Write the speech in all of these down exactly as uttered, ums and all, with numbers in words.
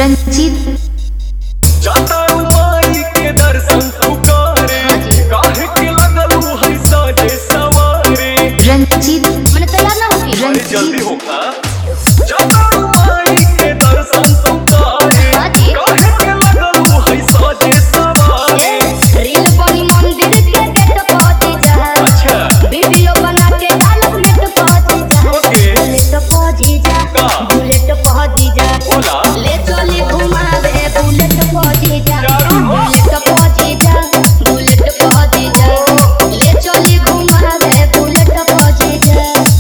रंजीत जाता माई के दर्शन तू करे काहे के लगलू है साजे सवारे रंजीत मैंने तैयार ना होगी अरे जल्दी होगा जाता माई के दर्शन तू करे काहे के लगलू है साजे सवारे रील बनी मंदिर के गेट पहुंची जा अच्छा वीडियो बना के डालब नेट पहुंची जा ओके बुलेट पहुंची जा का? बुलेट पहुंची जा बोला ले चली घुमावे बुलेट पहुंची जा जरूर। बुलेट पहुंची जा बुलेट पहुंची जा ले चली घुमावे बुलेट पहुंची जा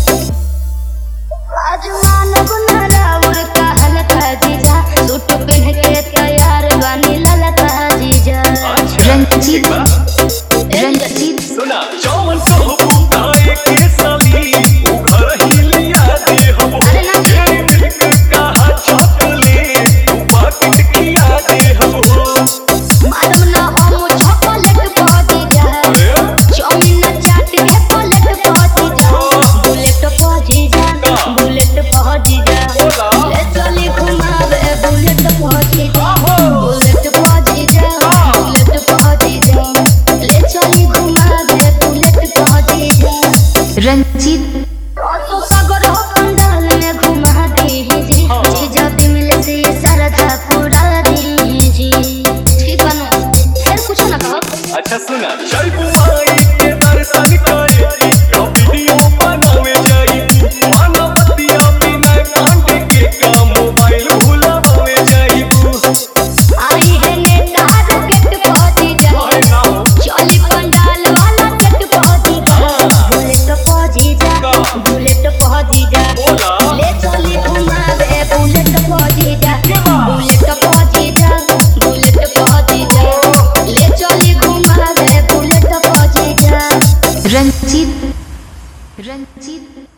आज मानव नरावर कहल काजी जा सूट पहन के तैयार बनी ललता जीजा अच्छा रंजीत ठीक बा रंजीत सुना जौन कहबू ताए के साली उ घर ही लिया दे हम अरे ना। ये मिल्क कहा चॉकलेट तू पाकिट खिया दे हम मालूम ना हम चॉकलेट पहुंची जा अरे चाउमीन चाट के प्लेट पहुंची जा बुलेट पहुंची जा बुलेट पहुंची जा बोला ले चली घुमावे बुलेट पहुंची जा बुलेट पहुंची जा बुलेट पहुंची जा ले चली घुमावे बुलेट पहुंची जा रंजीत तो सागर हो पंडाल में घुमा दीजिए जीजा भी मिले से सरधा पूरा दीजिए ठीक बनो फिर कुछ ना कहो अच्छा सुना चल बुआई के दर्शन करे का वीडियो बनावे जाई मानवतिया बिना कांटे के का मोबाइल भुलावे जाई आई है नेता रॉकेट पहुंची जा अरे ना हो चली पंडाल वाला गेट पहुंची जा बुलेट पहुंची जा बुलेट पहुंची जा बोला ले चली घुमावे बुलेट पहुंची जा बुलेट पहुंची जा बुलेट पहुंची जा ले चली घुमावे बुलेट पहुंची जा रंजीत रंजीत